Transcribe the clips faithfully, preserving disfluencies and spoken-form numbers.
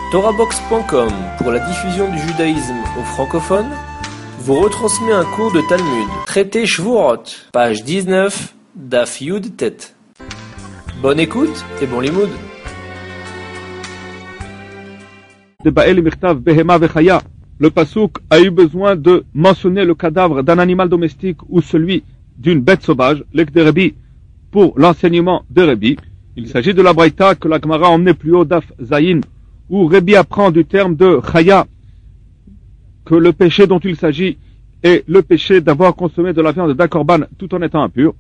Torahbox point com, pour la diffusion du judaïsme aux francophones, vous retransmet un cours de Talmud, traité Shvuot, page dix-neuf, Daf Yud Tet. Bonne écoute et bon limoud. Le pasouk a eu besoin de mentionner le cadavre d'un animal domestique ou celui d'une bête sauvage, l'ek de Rabbi, pour l'enseignement de Rabbi. Il s'agit de la braïta que la Gemara a emmené plus haut, Daf Zayin, où Rabbi apprend du terme de chaya que le péché dont il s'agit est le péché d'avoir consommé de la viande d'un korban tout en étant impur.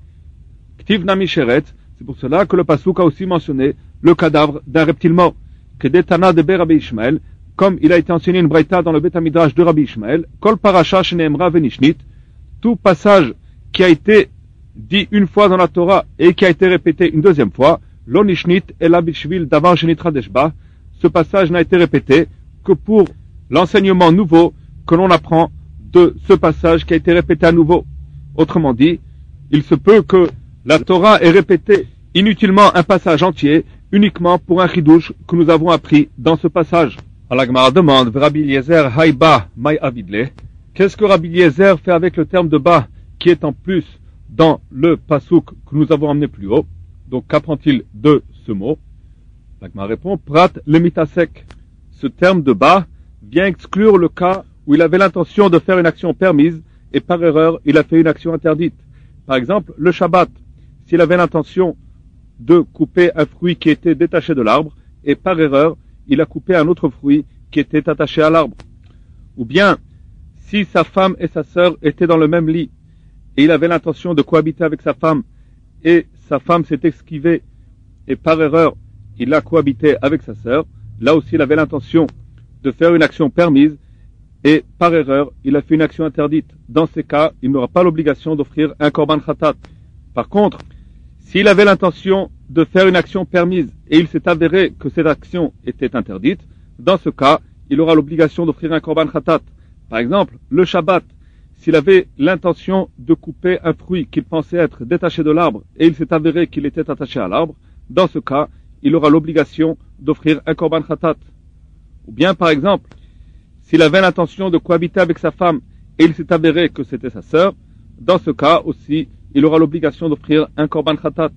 Ktiv nami sheret, c'est pour cela que le pasouk a aussi mentionné le cadavre d'un reptile mort, que detana de Rabbi Ishmael, comme il a été enseigné une braïta dans le Bet Midrash de Rabbi Ishmael, kol parasha sheneemra venishnit, tout passage qui a été dit une fois dans la Torah et qui a été répété une deuxième fois, lo nishnit ela bishvil davar shenitchadesh ba, ce passage n'a été répété que pour l'enseignement nouveau que l'on apprend de ce passage qui a été répété à nouveau. Autrement dit, il se peut que la Torah ait répété inutilement un passage entier uniquement pour un chidouche que nous avons appris dans ce passage. La Gemara demande, Rabbi Eliezer haïba may avidle, qu'est-ce que Rabbi Eliezer fait avec le terme de ba qui est en plus dans le pasouk que nous avons emmené plus haut? Donc qu'apprend-il de ce mot? La Gemara répond, prat lemitasek. Ce terme de ba vient exclure le cas où il avait l'intention de faire une action permise et par erreur il a fait une action interdite. Par exemple, le Shabbat, s'il avait l'intention de couper un fruit qui était détaché de l'arbre et par erreur il a coupé un autre fruit qui était attaché à l'arbre. Ou bien, si sa femme et sa sœur étaient dans le même lit et il avait l'intention de cohabiter avec sa femme et sa femme s'est esquivée et par erreur il a cohabité avec sa sœur, là aussi il avait l'intention de faire une action permise et par erreur il a fait une action interdite. Dans ces cas, il n'aura pas l'obligation d'offrir un korban khatat. Par contre, s'il avait l'intention de faire une action permise et il s'est avéré que cette action était interdite, dans ce cas, il aura l'obligation d'offrir un korban khatat. Par exemple, le Shabbat, s'il avait l'intention de couper un fruit qu'il pensait être détaché de l'arbre et il s'est avéré qu'il était attaché à l'arbre, dans ce cas, il aura l'obligation d'offrir un korban khatat. Ou bien, par exemple, s'il avait l'intention de cohabiter avec sa femme et il s'est avéré que c'était sa sœur, dans ce cas aussi, il aura l'obligation d'offrir un korban khatat.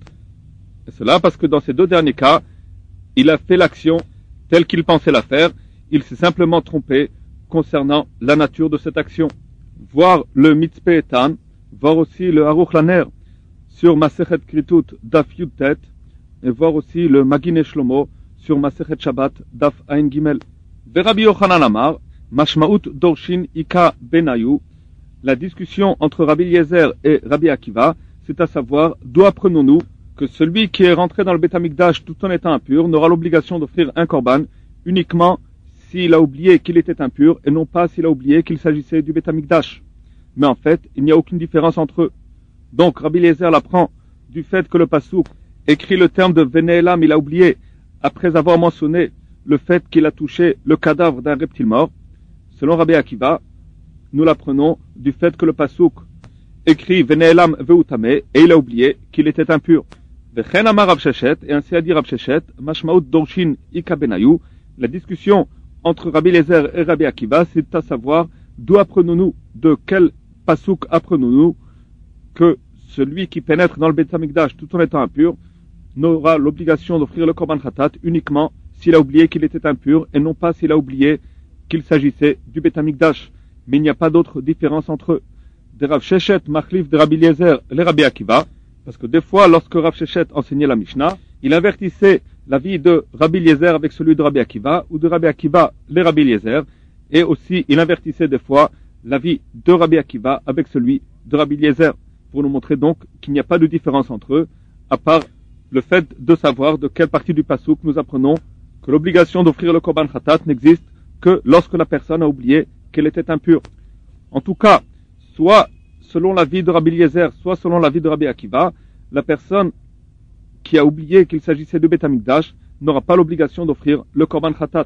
Et cela parce que dans ces deux derniers cas, il a fait l'action telle qu'il pensait la faire, il s'est simplement trompé concernant la nature de cette action. Voir le Mitzpeh Etan, voir aussi le Aruch Laner sur Masechet Kritut Daf Yud Tet, et voir aussi le Magine Shlomo sur Masechet Shabbat Daf Ain Gimel. Rabbi Yochanan Amar, Mashmaut Dorshin Ika Benayu, la discussion entre Rabbi Eliezer et Rabbi Akiva, c'est à savoir d'où apprenons-nous que celui qui est rentré dans le Beth Amikdash tout en étant impur n'aura l'obligation d'offrir un korban uniquement s'il a oublié qu'il était impur et non pas s'il a oublié qu'il s'agissait du Beth Amikdash. Mais en fait, il n'y a aucune différence entre eux. Donc Rabbi Eliezer l'apprend du fait que le pasouk écrit le terme de Veneelam, il a oublié après avoir mentionné le fait qu'il a touché le cadavre d'un reptile mort. Selon Rabbi Akiva, nous l'apprenons du fait que le pasouk écrit Veneelam veutame et il a oublié qu'il était impur. Vechen amar Rav Sheshet, et ainsi a dit Rav Sheshet, Mashmaut Dorshin Ika Benayu, la discussion entre Rabbi Eliezer et Rabbi Akiva, c'est à savoir d'où apprenons-nous, de quel pasouk apprenons-nous que celui qui pénètre dans le Beth Amikdash tout en étant impur n'aura l'obligation d'offrir le korban khatat uniquement s'il a oublié qu'il était impur et non pas s'il a oublié qu'il s'agissait du Beth Amikdash. Mais il n'y a pas d'autre différence entre eux. De Rav Sheshet, Machlif de Rabbi Eliezer, les Rabbi Akiva, parce que des fois, lorsque Rav Sheshet enseignait la Mishnah, il invertissait l'avis de Rabbi Eliezer avec celui de Rabbi Akiva, ou de Rabbi Akiva, les Rabbi Eliezer, et aussi il invertissait des fois l'avis de Rabbi Akiva avec celui de Rabbi Eliezer, pour nous montrer donc qu'il n'y a pas de différence entre eux, à part le fait de savoir de quelle partie du pasouk nous apprenons que l'obligation d'offrir le korban khatat n'existe que lorsque la personne a oublié qu'elle était impure. En tout cas, soit selon l'avis de Rabbi Eliezer, soit selon l'avis de Rabbi Akiva, la personne qui a oublié qu'il s'agissait de Beth Amikdash n'aura pas l'obligation d'offrir le korban khatat.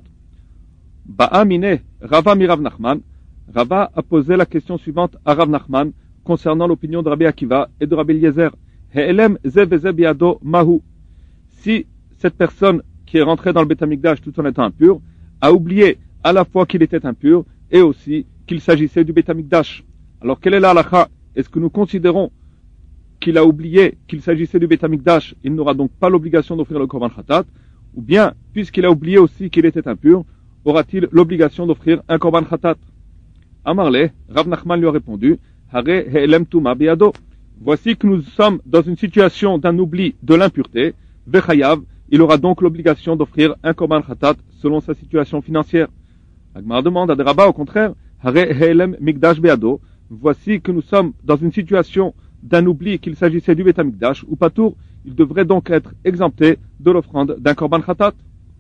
Ba'amine, Rava mi Rav Nachman, Rava a posé la question suivante à Rav Nachman concernant l'opinion de Rabbi Akiva et de Rabbi Eliezer. He'elem ze veze biado mahu. Si cette personne qui est rentrée dans le Beth Amikdash tout en étant impure a oublié à la fois qu'il était impur et aussi qu'il s'agissait du Beit Hamikdash. Alors quelle est la halakha? Est-ce que nous considérons qu'il a oublié qu'il s'agissait du Beit Hamikdash, il n'aura donc pas l'obligation d'offrir le Korban Khatat, ou bien, puisqu'il a oublié aussi qu'il était impur, aura-t-il l'obligation d'offrir un Korban Khatat? Amarle, Rav Nachman lui a répondu, Hare he'elem tuma biado. Voici que nous sommes dans une situation d'un oubli de l'impureté, Vechayav, il aura donc l'obligation d'offrir un Korban Khatat selon sa situation financière. Agmar demande à des rabbins au contraire, Hare he'elem mikdash beado. Voici que nous sommes dans une situation d'un oubli qu'il s'agissait du Beit Hamikdash, ou patour, il devrait donc être exempté de l'offrande d'un Korban Khatat.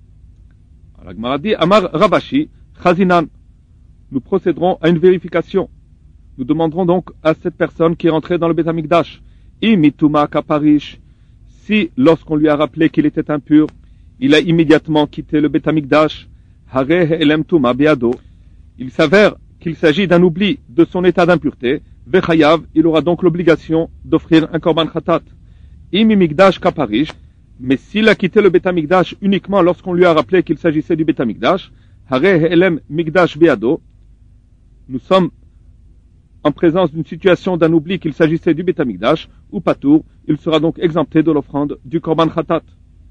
La Gemara dit, Amar Ravashi, Chazinan. Nous procéderons à une vérification. Nous demanderons donc à cette personne qui est rentrée dans le Beit Hamikdash, Imituma kaparish, si lorsqu'on lui a rappelé qu'il était impur, il a immédiatement quitté le Beit Hamikdash, Hare he'elem tuma biado. Il s'avère qu'il s'agit d'un oubli de son état d'impureté, Vechayav, il aura donc l'obligation d'offrir un Korban Khatat. Imi Mikdash kaparish, mais s'il a quitté le Beit Hamikdash uniquement lorsqu'on lui a rappelé qu'il s'agissait du Beit Hamikdash, Hare he'elem Mikdash beado, nous sommes en présence d'une situation d'un oubli qu'il s'agissait du Beit Hamikdash, ou patour, il sera donc exempté de l'offrande du Korban Khatat.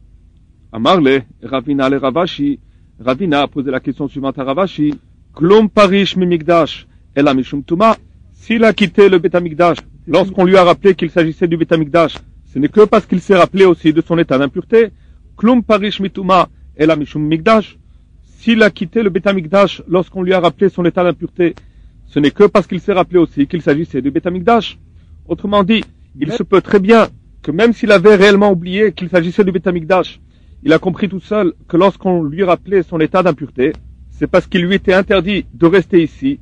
Amarle, Ravina le Ravashi, Ravina a posé la question suivante à Ravashi, Klum parish mi Mikdash, ela mishum tuma. S'il a quitté le Beit Hamikdash lorsqu'on lui a rappelé qu'il s'agissait du Beit Hamikdash, ce n'est que parce qu'il s'est rappelé aussi de son état d'impureté. Klum parish mituma ela mishum Mikdash. S'il a quitté le Beit Hamikdash lorsqu'on lui a rappelé son état d'impureté, ce n'est que parce qu'il s'est rappelé aussi qu'il s'agissait du Beit Hamikdash. Autrement dit, il se peut très bien que même s'il avait réellement oublié qu'il s'agissait du Beit Hamikdash, il a compris tout seul que lorsqu'on lui rappelait son état d'impureté, c'est parce qu'il lui était interdit de rester ici,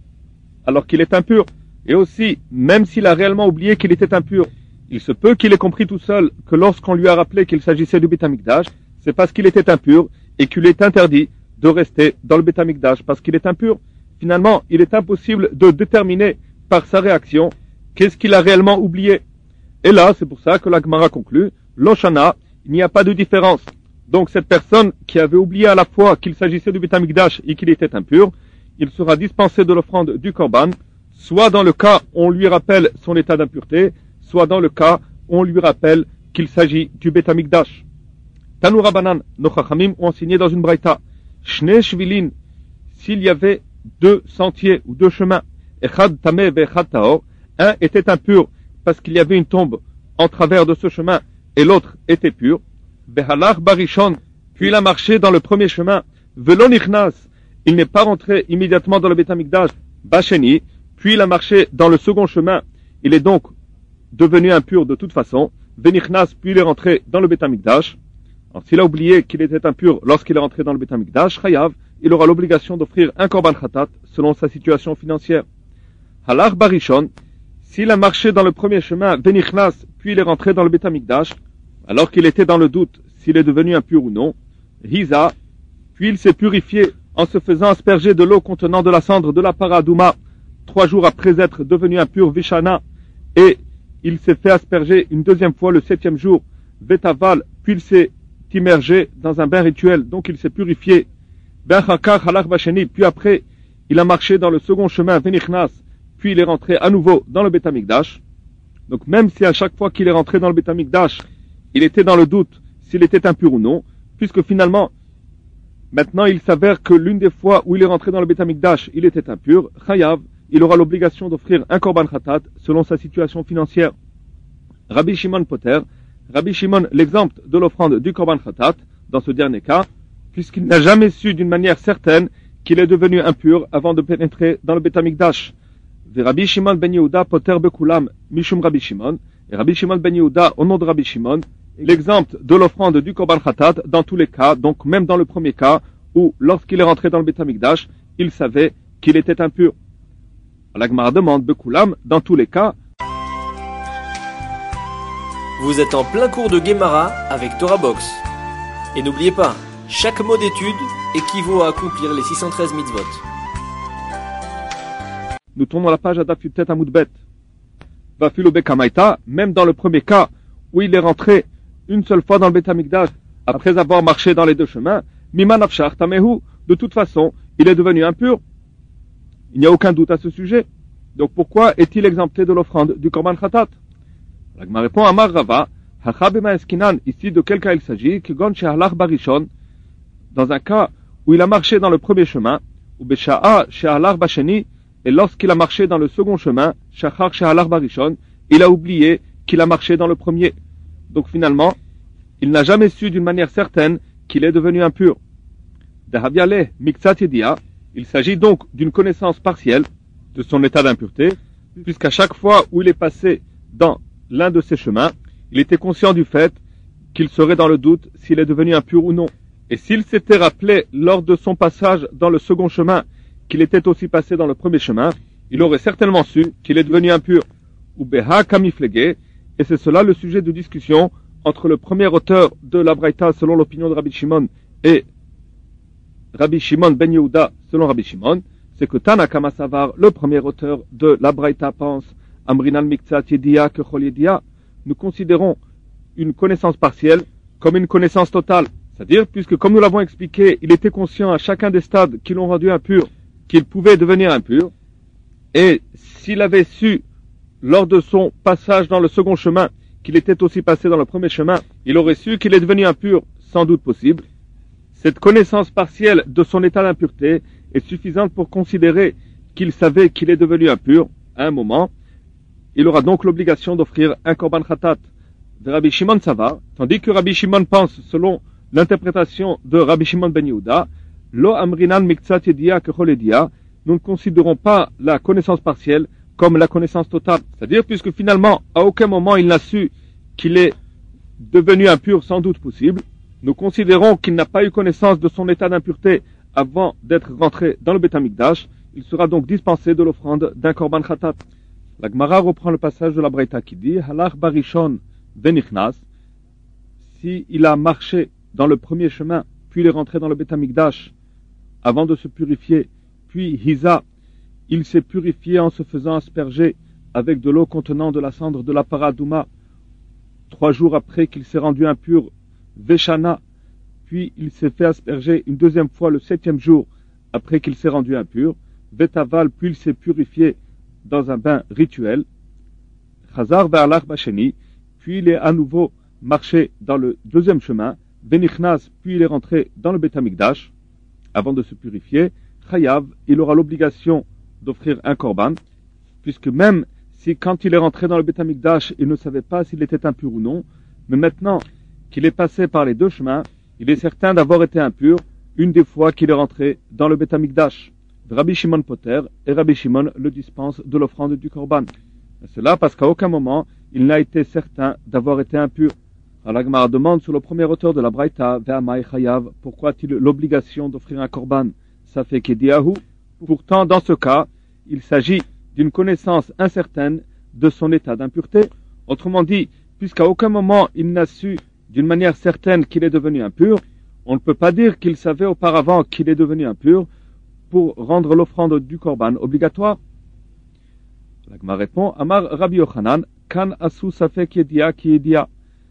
alors qu'il est impur. Et aussi, même s'il a réellement oublié qu'il était impur, il se peut qu'il ait compris tout seul que lorsqu'on lui a rappelé qu'il s'agissait du Beit Hamikdash, c'est parce qu'il était impur et qu'il est interdit de rester dans le Beit Hamikdash parce qu'il est impur. Finalement, il est impossible de déterminer par sa réaction qu'est-ce qu'il a réellement oublié. Et là, c'est pour ça que la Gemara conclut, l'Oshana, il n'y a pas de différence. Donc cette personne qui avait oublié à la fois qu'il s'agissait du Beit Hamikdash et qu'il était impur, il sera dispensé de l'offrande du Korban, soit dans le cas où on lui rappelle son état d'impureté, soit dans le cas où on lui rappelle qu'il s'agit du Beit Hamikdash. Tanu Rabbanan, nos Chachamim ont enseigné dans une braïta, Shne Shvilin, s'il y avait deux sentiers ou deux chemins, Echad Tameh ve'Echad Tahor, un était impur parce qu'il y avait une tombe en travers de ce chemin et l'autre était pur, Behalach Barishon, puis il a marché dans le premier chemin, Velon Ichnas, il n'est pas rentré immédiatement dans le Beit Hamikdash, Basheni, puis il a marché dans le second chemin, il est donc devenu impur de toute façon, Venichnas, puis il est rentré dans le Beit Hamikdash. Alors s'il a oublié qu'il était impur lorsqu'il est rentré dans le Beit Hamikdash, Chayav, il aura l'obligation d'offrir un Korban Khatat selon sa situation financière. Halach Barishon, s'il a marché dans le premier chemin, Venichnas, puis il est rentré dans le Beit Hamikdash, alors qu'il était dans le doute s'il est devenu impur ou non, Hiza, puis il s'est purifié en se faisant asperger de l'eau contenant de la cendre de la paradouma, trois jours après être devenu impur Vishana, et il s'est fait asperger une deuxième fois le septième jour, Vetaval, puis il s'est immergé dans un bain rituel, donc il s'est purifié, Ben Chakar Halach Basheni, puis après, il a marché dans le second chemin Venichnas, puis il est rentré à nouveau dans le Beit Hamikdash. Donc même si à chaque fois qu'il est rentré dans le Beit Hamikdash, il était dans le doute s'il était impur ou non, puisque finalement, maintenant il s'avère que l'une des fois où il est rentré dans le Beit Hamikdash, il était impur, Chayav, il aura l'obligation d'offrir un Korban Khatat selon sa situation financière. Rabbi Shimon Poter, Rabbi Shimon l'exemple de l'offrande du Korban Khatat, dans ce dernier cas, puisqu'il n'a jamais su d'une manière certaine qu'il est devenu impur avant de pénétrer dans le Beit Hamikdash. Rabbi Shimon ben Yehuda Poter Bekulam Mishum Rabbi Shimon, et Rabbi Shimon ben Yehuda au nom de Rabbi Shimon, l'exemple de l'offrande du Korban Khatat dans tous les cas, donc même dans le premier cas, où lorsqu'il est rentré dans le Beit Hamikdash, il savait qu'il était impur. La Gemara demande Bekulam, dans tous les cas. Vous êtes en plein cours de Gemara avec Torah Box. Et n'oubliez pas, chaque mot d'étude équivaut à accomplir les six cent treize mitzvot. Nous tournons la page à Daf Yutet Amud Bet. Vafilo Bekamaita, même dans le premier cas où il est rentré une seule fois dans le Beit Hamikdash après avoir marché dans les deux chemins, Miman Afshar Tamehu, de toute façon, il est devenu impur. Il n'y a aucun doute à ce sujet. Donc pourquoi est-il exempté de l'offrande du Korban Khatat? La Gemara répond, Amar Rava, Hachabema Eskinan, ici de quel cas il s'agit, Kegon Shehalach Barishon, dans un cas où il a marché dans le premier chemin, ou Besha'a Shehalach Basheni, et lorsqu'il a marché dans le second chemin, Shachar Shehalach Barishon, il a oublié qu'il a marché dans le premier. Donc finalement, il n'a jamais su d'une manière certaine qu'il est devenu impur. Dahabiale Miktsat Yedia, il s'agit donc d'une connaissance partielle de son état d'impureté, puisqu'à chaque fois où il est passé dans l'un de ces chemins, il était conscient du fait qu'il serait dans le doute s'il est devenu impur ou non. Et s'il s'était rappelé lors de son passage dans le second chemin qu'il était aussi passé dans le premier chemin, il aurait certainement su qu'il est devenu impur. Ou Beha Kamiflege, et c'est cela le sujet de discussion entre le premier auteur de la Braïta selon l'opinion de Rabbi Shimon et Rabbi Shimon ben Yehuda selon Rabbi Shimon, c'est que Tanakama Savar, le premier auteur de la Braïta, pense Amrinal Miktsat Yedia Kechol Yedia. Nous considérons une connaissance partielle comme une connaissance totale. C'est-à-dire, puisque comme nous l'avons expliqué, il était conscient à chacun des stades qui l'ont rendu impur, qu'il pouvait devenir impur, et s'il avait su, lors de son passage dans le second chemin, qu'il était aussi passé dans le premier chemin, il aurait su qu'il est devenu impur, sans doute possible. Cette connaissance partielle de son état d'impureté est suffisante pour considérer qu'il savait qu'il est devenu impur à un moment. Il aura donc l'obligation d'offrir un korban khatat de Rabbi Shimon Savar, tandis que Rabbi Shimon pense, selon l'interprétation de Rabbi Shimon ben Yehuda, Lo amrinan miktsat yedia kechol yedia, nous ne considérons pas la connaissance partielle comme la connaissance totale. C'est-à-dire, puisque finalement, à aucun moment il n'a su qu'il est devenu impur, sans doute possible, nous considérons qu'il n'a pas eu connaissance de son état d'impureté avant d'être rentré dans le Beth Amikdash. Il sera donc dispensé de l'offrande d'un korban khatat. La Gemara reprend le passage de la Braïta qui dit Halach barishon venichnas. Si il a marché dans le premier chemin, puis il est rentré dans le Beth Amikdash avant de se purifier, puis Hiza, il s'est purifié en se faisant asperger avec de l'eau contenant de la cendre de la paradouma. Trois jours après qu'il s'est rendu impur, Veshana, puis il s'est fait asperger une deuxième fois le septième jour après qu'il s'est rendu impur, Vetaval, puis il s'est purifié dans un bain rituel, Chazar ve'alach basheni, puis il est à nouveau marché dans le deuxième chemin, Venichnas, puis il est rentré dans le Beth Amikdash, avant de se purifier, Chayav, il aura l'obligation d'offrir un korban, puisque même si quand il est rentré dans le Beth Amikdash, il ne savait pas s'il était impur ou non, mais maintenant qu'il est passé par les deux chemins, il est certain d'avoir été impur une des fois qu'il est rentré dans le Beth Amikdash. Rabbi Shimon Poter et Rabbi Shimon le dispensent de l'offrande du korban. Et cela parce qu'à aucun moment il n'a été certain d'avoir été impur. Alors la Gemara demande sur le premier auteur de la Braïta, Ve'amai Chayav, pourquoi a-t-il l'obligation d'offrir un korban? Ça fait qu'Ediahu. Pourtant, dans ce cas, il s'agit d'une connaissance incertaine de son état d'impureté. Autrement dit, puisqu'à aucun moment il n'a su d'une manière certaine qu'il est devenu impur, on ne peut pas dire qu'il savait auparavant qu'il est devenu impur pour rendre l'offrande du korban obligatoire. La Gemara répond, Amar Rabbi Yochanan, Kan asu safek yedia ki yedia.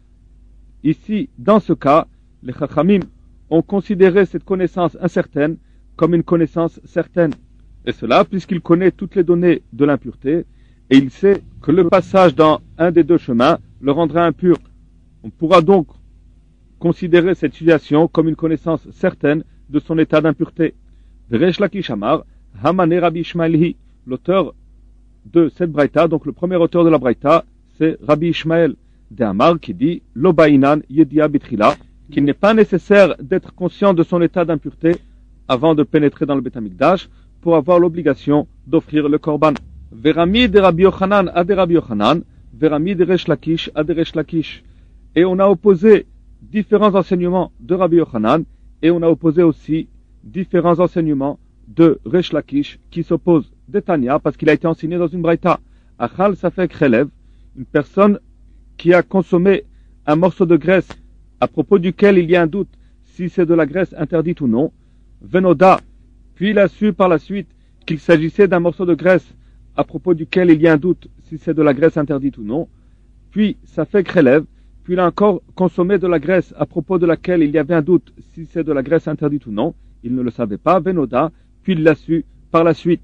Ici, dans ce cas, les Chachamim ont considéré cette connaissance incertaine comme une connaissance certaine. Et cela puisqu'il connaît toutes les données de l'impureté et il sait que le passage dans un des deux chemins le rendra impur. On pourra donc considérer cette situation comme une connaissance certaine de son état d'impureté. Resh Lakish Amar, Hamane Rabbi Ishmael, l'auteur de cette braïta, donc le premier auteur de la braïta, c'est Rabbi Ishmael de Amar qui dit Lobainan Yedia Bitrila, qu'il n'est pas nécessaire d'être conscient de son état d'impureté avant de pénétrer dans le Beth Amikdash pour avoir l'obligation d'offrir le korban. Verami de Rabbi Yochanan à de Rabbi Yochanan, Verami de Resh Lakish à de Resh Lakish. Et on a opposé différents enseignements de Rabbi Yochanan et on a opposé aussi différents enseignements de Resh Lakish qui s'opposent de Tanya parce qu'il a été enseigné dans une braïta. Achal Safek Chelev, une personne qui a consommé un morceau de graisse à propos duquel il y a un doute si c'est de la graisse interdite ou non, Venoda, puis il a su par la suite qu'il s'agissait d'un morceau de graisse à propos duquel il y a un doute si c'est de la graisse interdite ou non, puis ça fait Chelev, puis il a encore consommé de la graisse à propos de laquelle il y avait un doute si c'est de la graisse interdite ou non, il ne le savait pas, Venoda, puis il l'a su par la suite.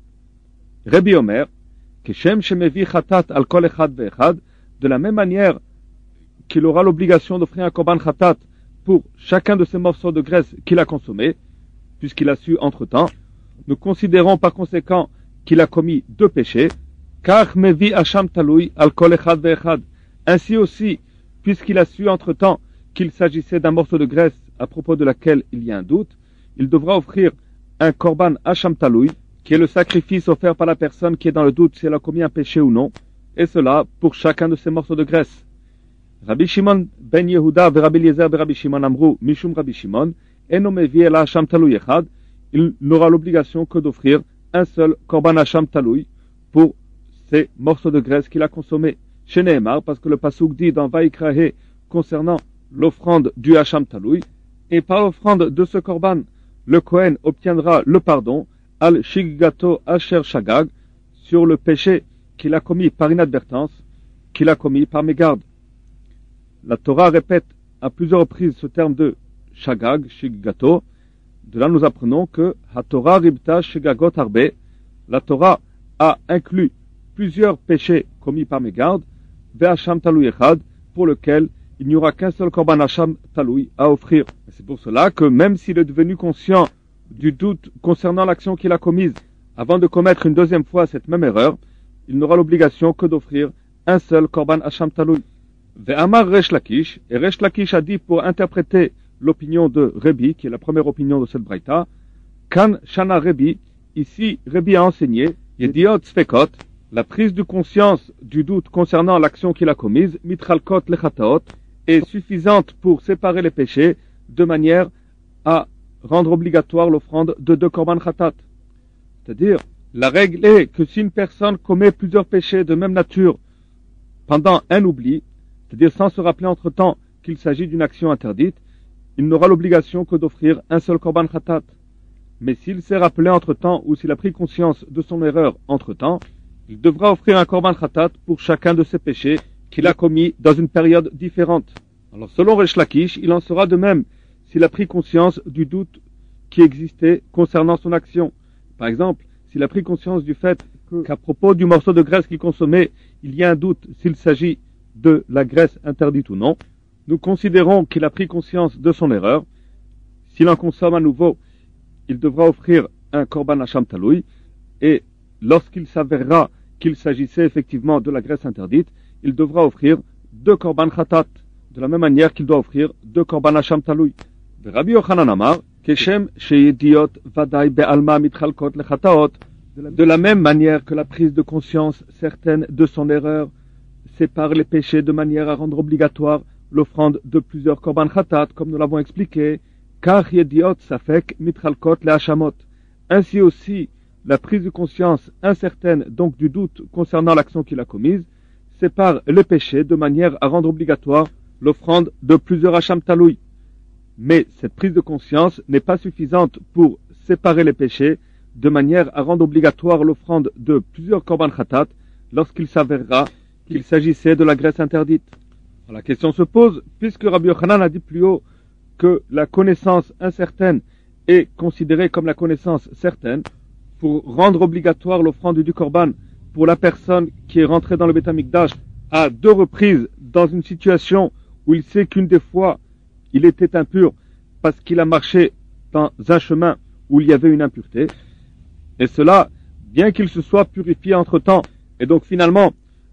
Rabbi Omer, Keshem shemevi chatat al kol echad ve'echad, de la même manière qu'il aura l'obligation d'offrir un korban chatat pour chacun de ces morceaux de graisse qu'il a consommé, puisqu'il a su entre-temps, nous considérons par conséquent qu'il a commis deux péchés, car mevi hasham talui al kol echad ve'echad. Ainsi aussi, puisqu'il a su entre-temps qu'il s'agissait d'un morceau de graisse à propos de laquelle il y a un doute, il devra offrir un korban hasham talui, qui est le sacrifice offert par la personne qui est dans le doute si elle a commis un péché ou non, et cela pour chacun de ces morceaux de graisse. Rabbi Shimon ben Yehuda ve Rabbi Eliezer be Rabbi Shimon amru mishum Rabbi Shimon eno mevi el hasham talui echad, il n'aura l'obligation que d'offrir un seul korban hasham talui pour ces morceaux de graisse qu'il a consommés. Chez Nehemar, parce que le pasuk dit dans Vaikrahe concernant l'offrande du hasham talui, et par l'offrande de ce korban, le Kohen obtiendra le pardon al shiggato asher shagag, sur le péché qu'il a commis par inadvertance, qu'il a commis par mégarde. La Torah répète à plusieurs reprises ce terme de shagag, shiggato. De là nous apprenons que ha Torah ribta shigagot harbe, la Torah a inclus plusieurs péchés commis par mégarde, ve'hasham talui echad, pour lequel il n'y aura qu'un seul korban hasham talui à offrir. C'est pour cela que même s'il est devenu conscient du doute concernant l'action qu'il a commise, avant de commettre une deuxième fois cette même erreur, il n'aura l'obligation que d'offrir un seul korban hasham talui. Ve'amar Resh Lakish, et Resh Lakish a dit pour interpréter l'opinion de Rebi, qui est la première opinion de cette braïta, Kan Shana Rebi, ici Rebi a enseigné, Yediot Sfekot, la prise de conscience du doute concernant l'action qu'il a commise, Mitralkot Lechataot, est suffisante pour séparer les péchés de manière à rendre obligatoire l'offrande de deux korban khatat. C'est-à-dire, la règle est que si une personne commet plusieurs péchés de même nature pendant un oubli, c'est-à-dire sans se rappeler entre-temps qu'il s'agit d'une action interdite, il n'aura l'obligation que d'offrir un seul korban khatat. Mais s'il s'est rappelé entre-temps ou s'il a pris conscience de son erreur entre-temps, il devra offrir un korban khatat pour chacun de ses péchés qu'il a commis dans une période différente. Alors selon Resh Lakish, il en sera de même s'il a pris conscience du doute qui existait concernant son action. Par exemple, s'il a pris conscience du fait qu'à propos du morceau de graisse qu'il consommait, il y a un doute s'il s'agit de la graisse interdite ou non, nous considérons qu'il a pris conscience de son erreur. S'il en consomme à nouveau, il devra offrir un korban hasham talui, et lorsqu'il s'avérera qu'il s'agissait effectivement de la graisse interdite, il devra offrir deux korban khatat, de la même manière qu'il doit offrir deux korban hasham talui. Rabbi Yochanan amar, keshem sheyediot vadai be'alma mitchalkot lechataot, de la même manière que la prise de conscience certaine de son erreur sépare les péchés de manière à rendre obligatoire l'offrande de plusieurs korban khatat, comme nous l'avons expliqué, car yediot safek mitchalkot lehashamot. Ainsi aussi, la prise de conscience incertaine, donc du doute concernant l'action qu'il a commise, sépare les péchés de manière à rendre obligatoire l'offrande de plusieurs hasham talui. Mais cette prise de conscience n'est pas suffisante pour séparer les péchés de manière à rendre obligatoire l'offrande de plusieurs korban khatat lorsqu'il s'avérera qu'il s'agissait de la graisse interdite. Alors la question se pose, puisque Rabbi Yochanan a dit plus haut que la connaissance incertaine est considérée comme la connaissance certaine, pour rendre obligatoire l'offrande du korban pour la personne qui est rentrée dans le Beth Amikdash à deux reprises dans une situation où il sait qu'une des fois il était impur parce qu'il a marché dans un chemin où il y avait une impureté, et cela bien qu'il se soit purifié entre-temps, et donc finalement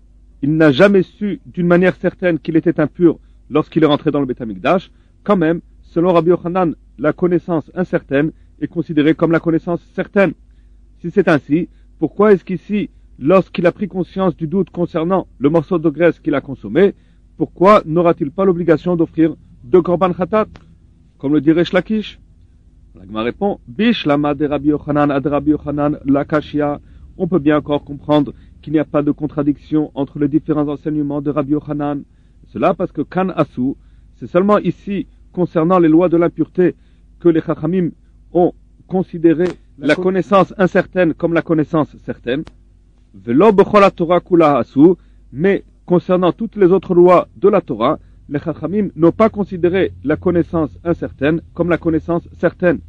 il n'a jamais su d'une manière certaine qu'il était impur lorsqu'il est rentré dans le Beth Amikdash, quand même, selon Rabbi Yochanan, la connaissance incertaine est considérée comme la connaissance certaine. Si c'est ainsi, pourquoi est-ce qu'ici, lorsqu'il a pris conscience du doute concernant le morceau de graisse qu'il a consommé, pourquoi n'aura-t-il pas l'obligation d'offrir deux korban khatat, comme le dit Resh Lakish? La Gemara répond, Bish lama de Rabbi Yochanan ad Rabbi Yochanan lakashia. On peut bien encore comprendre qu'il n'y a pas de contradiction entre les différents enseignements de Rabbi Yochanan. Cela parce que Kan Asu, c'est seulement ici, concernant les lois de l'impureté, que les Chachamim ont considéré la connaissance incertaine comme la connaissance certaine. Velo b'chol Torah kula asu, mais concernant toutes les autres lois de la Torah, les Chachamim n'ont pas considéré la connaissance incertaine comme la connaissance certaine.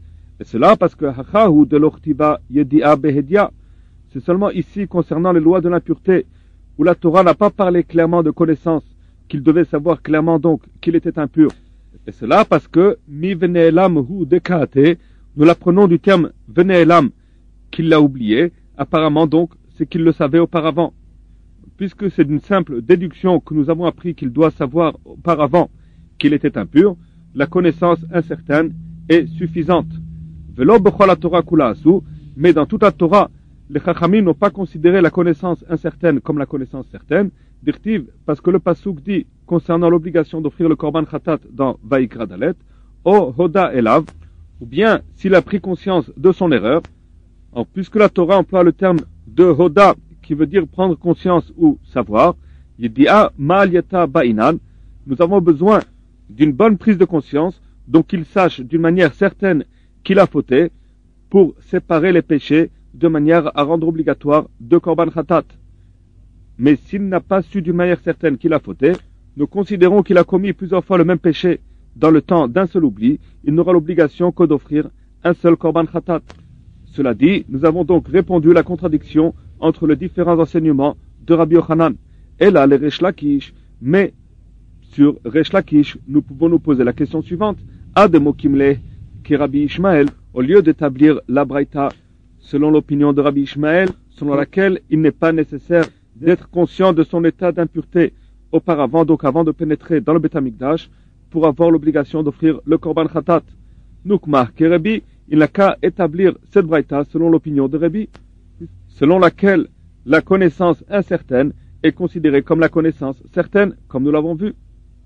Et cela parce que Hachahu de l'Ortiba Yedi'a Behedia, c'est seulement ici concernant les lois de l'impureté, où la Torah n'a pas parlé clairement de connaissance, qu'il devait savoir clairement donc qu'il était impur. Et cela parce que Mi Vene'elam Hu Dekate, nous l'apprenons du terme Vene'elam, qu'il l'a oublié, apparemment donc c'est qu'il le savait auparavant. Puisque c'est d'une simple déduction que nous avons appris qu'il doit savoir auparavant qu'il était impur, la connaissance incertaine est suffisante. Velo b'chol haTorah kula asu, mais dans toute la Torah, les Chachamim n'ont pas considéré la connaissance incertaine comme la connaissance certaine, d'Irtiv, parce que le Pasuk dit, concernant l'obligation d'offrir le Korban Khatat dans Vaikra Dalet, O Hoda Elav, ou bien s'il a pris conscience de son erreur. Alors, puisque la Torah emploie le terme de Hoda, qui veut dire prendre conscience ou savoir, Yedi'a Ma'al Yata Ba'inan, nous avons besoin d'une bonne prise de conscience, donc qu'il sache d'une manière certaine qu'il a fauté, pour séparer les péchés de manière à rendre obligatoire deux Korban Khatat. Mais s'il n'a pas su d'une manière certaine qu'il a fauté, nous considérons qu'il a commis plusieurs fois le même péché dans le temps d'un seul oubli, il n'aura l'obligation que d'offrir un seul Korban Khatat. Cela dit, nous avons donc répondu à la contradiction entre les différents enseignements de Rabbi Yochanan. Et là, les Resh Lakish, mais sur Resh Lakish, nous pouvons nous poser la question suivante. Ademo Kimle, qui Rabbi Ishmael, au lieu d'établir la Braïta selon l'opinion de Rabbi Ishmael, selon laquelle il n'est pas nécessaire d'être conscient de son état d'impureté auparavant, donc avant de pénétrer dans le Beth Amikdash, pour avoir l'obligation d'offrir le Korban Khatat. Nukmah, que Rabbi, il n'a qu'à établir cette Braïta selon l'opinion de Rabbi, selon laquelle la connaissance incertaine est considérée comme la connaissance certaine, comme nous l'avons vu.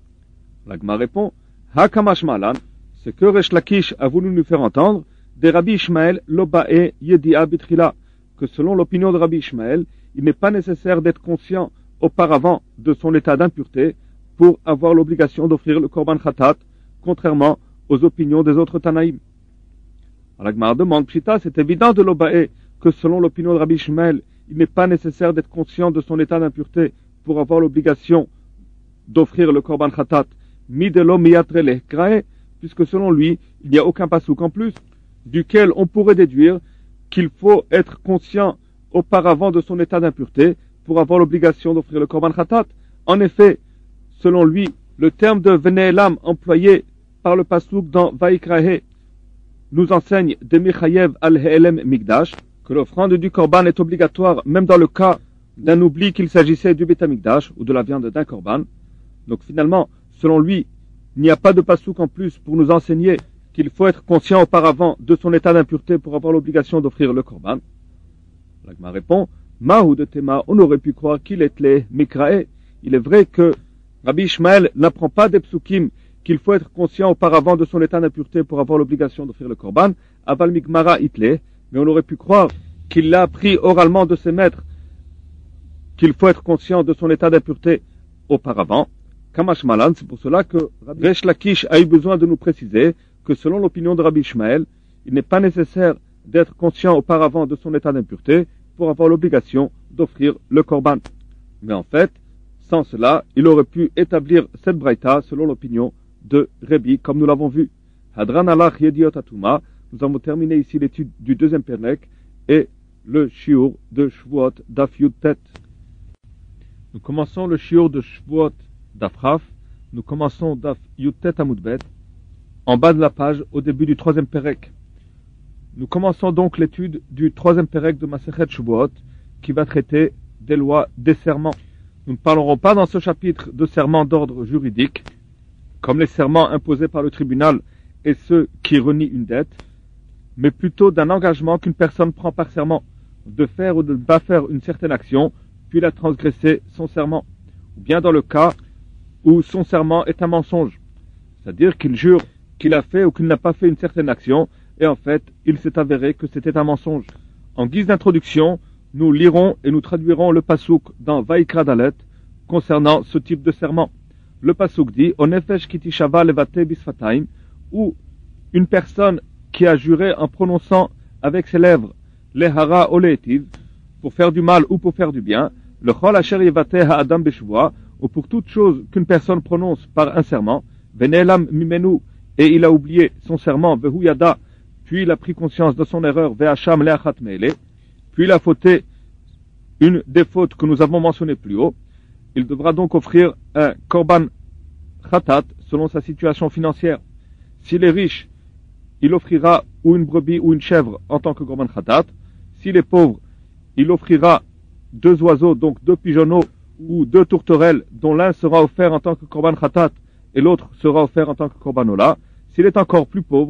L'Agma répond, Hakamash Malan, ce que Resh Lakish a voulu nous faire entendre, de Rabbi Ishmael Lobae Yedi'a Bitrila, que selon l'opinion de Rabbi Ishmael, il n'est pas nécessaire d'être conscient auparavant de son état d'impureté pour avoir l'obligation d'offrir le Korban Khatat, contrairement aux opinions des autres Tanaïm. La Gemara demande, Pshita, c'est évident de l'Obae que selon l'opinion de Rabbi Ishmael, il n'est pas nécessaire d'être conscient de son état d'impureté pour avoir l'obligation d'offrir le Korban Khatat, mi de lo miyatrele krae, puisque selon lui, il n'y a aucun pasouk en plus, duquel on pourrait déduire qu'il faut être conscient auparavant de son état d'impureté pour avoir l'obligation d'offrir le Korban Khatat. En effet, selon lui, le terme de Vene'elam employé par le pasouk dans Vaikrahe nous enseigne de Michayev al-He'elem Mikdash que l'offrande du Korban est obligatoire même dans le cas d'un oubli qu'il s'agissait du Beth Amikdash ou de la viande d'un Korban. Donc finalement, selon lui, il n'y a pas de pasouk en plus pour nous enseigner qu'il faut être conscient auparavant de son état d'impureté pour avoir l'obligation d'offrir le Korban. L'Agma répond, Mahou de Tema, on aurait pu croire qu'il est les Mikrae. Il est vrai que Rabbi Ishmael n'apprend pas des psukim qu'il faut être conscient auparavant de son état d'impureté pour avoir l'obligation d'offrir le Korban, Aval Migmara Itle, mais on aurait pu croire qu'il l'a appris oralement de ses maîtres qu'il faut être conscient de son état d'impureté auparavant. Kamash Malan, c'est pour cela que Resh Lakish a eu besoin de nous préciser que selon l'opinion de Rabbi Ishmael, il n'est pas nécessaire d'être conscient auparavant de son état d'impureté pour avoir l'obligation d'offrir le Korban. Mais en fait, sans cela, il aurait pu établir cette braïta selon l'opinion de Rabbi, comme nous l'avons vu. Hadran alach yediot atuma, nous avons terminé ici l'étude du deuxième pernek et le shiur de Shvuot Daf Yud Tet. Nous commençons le shiur de Shvuot Daf Raf, nous commençons Daf Yud Tet Amud Bet, en bas de la page, au début du troisième perek. Nous commençons donc l'étude du troisième perek de Masechet Shvuot, qui va traiter des lois des serments. Nous ne parlerons pas dans ce chapitre de serments d'ordre juridique, comme les serments imposés par le tribunal et ceux qui renient une dette, mais plutôt d'un engagement qu'une personne prend par serment, de faire ou de ne pas faire une certaine action, puis la transgresser son serment, ou bien dans le cas où son serment est un mensonge, c'est-à-dire qu'il jure qu'il a fait ou qu'il n'a pas fait une certaine action, et en fait, il s'est avéré que c'était un mensonge. En guise d'introduction, nous lirons et nous traduirons le pasouk dans Vaikra Dalet concernant ce type de serment. Le pasouk dit « Onefesh kitishava levate bisfataim » où une personne qui a juré en prononçant avec ses lèvres lehara oleetiv pour faire du mal ou pour faire du bien, le chol asher yevate ha'adam beshvoa, ou pour toute chose qu'une personne prononce par un serment, venelam mimenu, et il a oublié son serment, vehu yada, puis il a pris conscience de son erreur, ve'acham le'achat me'ele, puis il a fauté une des fautes que nous avons mentionnées plus haut, il devra donc offrir un korban khatat selon sa situation financière. S'il est riche, il offrira ou une brebis ou une chèvre en tant que korban khatat. S'il est pauvre, il offrira deux oiseaux, donc deux pigeonneaux ou deux tourterelles, dont l'un sera offert en tant que korban khatat et l'autre sera offert en tant que korban ola. S'il est encore plus pauvre,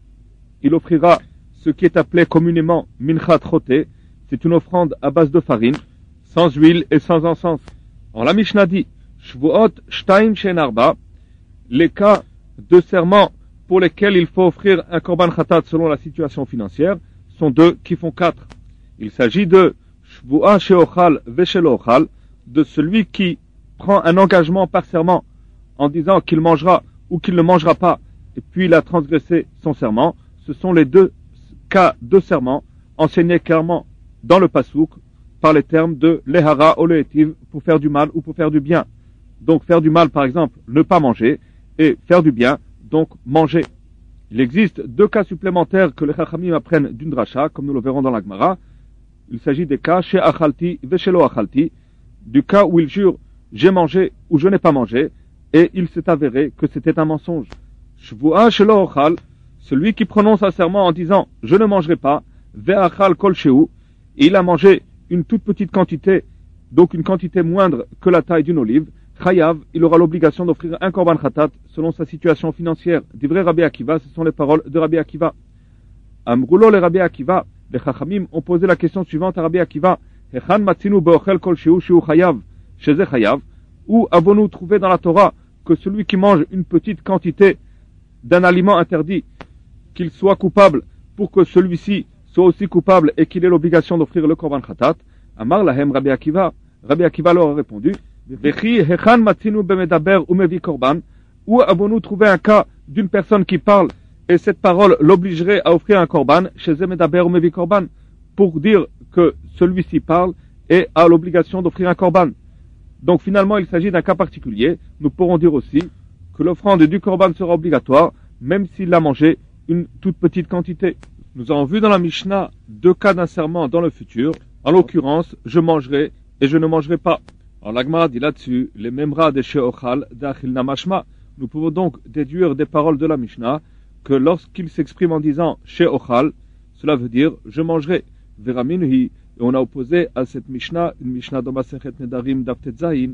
il offrira ce qui est appelé communément minchat choté. C'est une offrande à base de farine, sans huile et sans encens. Alors la Mishnah dit, Shvuot shtaim shen arba, les cas de serment pour lesquels il faut offrir un korban khatat selon la situation financière sont deux qui font quatre. Il s'agit de Shvuah she'ochal ve'shelo ochal, de celui qui prend un engagement par serment en disant qu'il mangera ou qu'il ne mangera pas, et puis il a transgressé son serment. Ce sont les deux cas de serment enseignés clairement dans le pasouk par les termes de lehara ou lehetiv, pour faire du mal ou pour faire du bien. Donc faire du mal, par exemple, ne pas manger, et faire du bien, donc manger. Il existe deux cas supplémentaires que les chachamim apprennent d'une dracha, comme nous le verrons dans la Gemara. Il s'agit des cas chez achalti veshelo achalti, du cas où il jure j'ai mangé ou je n'ai pas mangé, et il s'est avéré que c'était un mensonge. Shvuah shelo ochal, celui qui prononce un serment en disant je ne mangerai pas, ve'achal kol sheu, et il a mangé une toute petite quantité, donc une quantité moindre que la taille d'une olive, chayav, il aura l'obligation d'offrir un korban khatat selon sa situation financière. Divrei Rabbi Akiva, ce sont les paroles de Rabbi Akiva. Amroulo les Rabbi Akiva, les chachamim ont posé la question suivante à Rabbi Akiva, Hechan matzinu be'ochel kol sheu sheu chayav, sheze chayav, où avons-nous trouvé dans la Torah que celui qui mange une petite quantité d'un aliment interdit, qu'il soit coupable pour que celui-ci soit aussi coupable et qu'il ait l'obligation d'offrir le korban khatat? Amar lahem Rabbi Akiva, Rabbi Akiva leur a répondu, Vechi hechan matzinu bemedaber umevi korban, où avons-nous trouvé un cas d'une personne qui parle et cette parole l'obligerait à offrir un korban chez medaber umevi korban, pour dire que celui-ci parle et a l'obligation d'offrir un korban. Donc finalement il s'agit d'un cas particulier. Nous pourrons dire aussi que l'offrande du korban sera obligatoire même s'il a mangé une toute petite quantité. Nous avons vu dans la Mishnah deux cas d'un serment dans le futur. En l'occurrence, je mangerai et je ne mangerai pas. Alors la Gemara dit là-dessus, les memra de she'ochal d'achil namashma. Nous pouvons donc déduire des paroles de la Mishnah que lorsqu'il s'exprime en disant she'ochal, cela veut dire je mangerai. Veraminhi, et on a opposé à cette Mishnah une Mishnah dans Masechet Nedarim Daftet Zayin.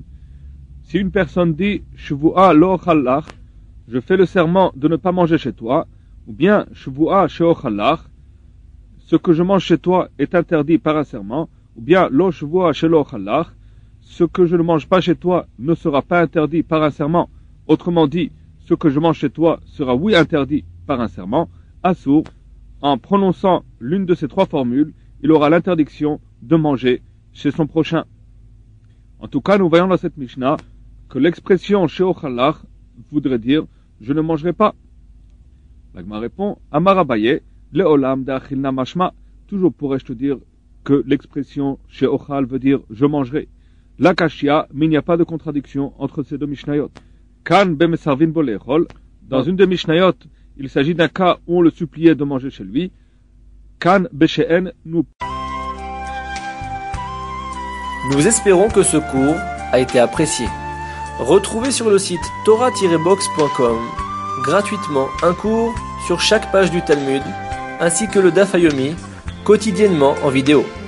Si une personne dit shvuah lo ochal lach, je fais le serment de ne pas manger chez toi, ou bien shvuah she'ochal lach, ce que je mange chez toi est interdit par un serment, ou bien lo shvuah shelo ochal lach, ce que je ne mange pas chez toi ne sera pas interdit par un serment. Autrement dit, ce que je mange chez toi sera oui interdit par un serment. Assour, en prononçant l'une de ces trois formules, il aura l'interdiction de manger chez son prochain. En tout cas, nous voyons dans cette Mishnah que l'expression she'ochal lach voudrait dire je ne mangerai pas. L'Agma répond Amar Abaye, le'olam d'achil namashma. Toujours pourrais-je te dire que l'expression she'ochal veut dire je mangerai. La kashia, mais il n'y a pas de contradiction entre ces deux Mishnayot. Kan bemesarvin bo le'echol. Dans une des Mishnayot, il s'agit d'un cas où on le suppliait de manger chez lui. Kan beshe'en nous. Nous espérons que ce cours a été apprécié. Retrouvez sur le site torah tiret box point com gratuitement un cours sur chaque page du Talmud, ainsi que le Daf Yomi, quotidiennement en vidéo.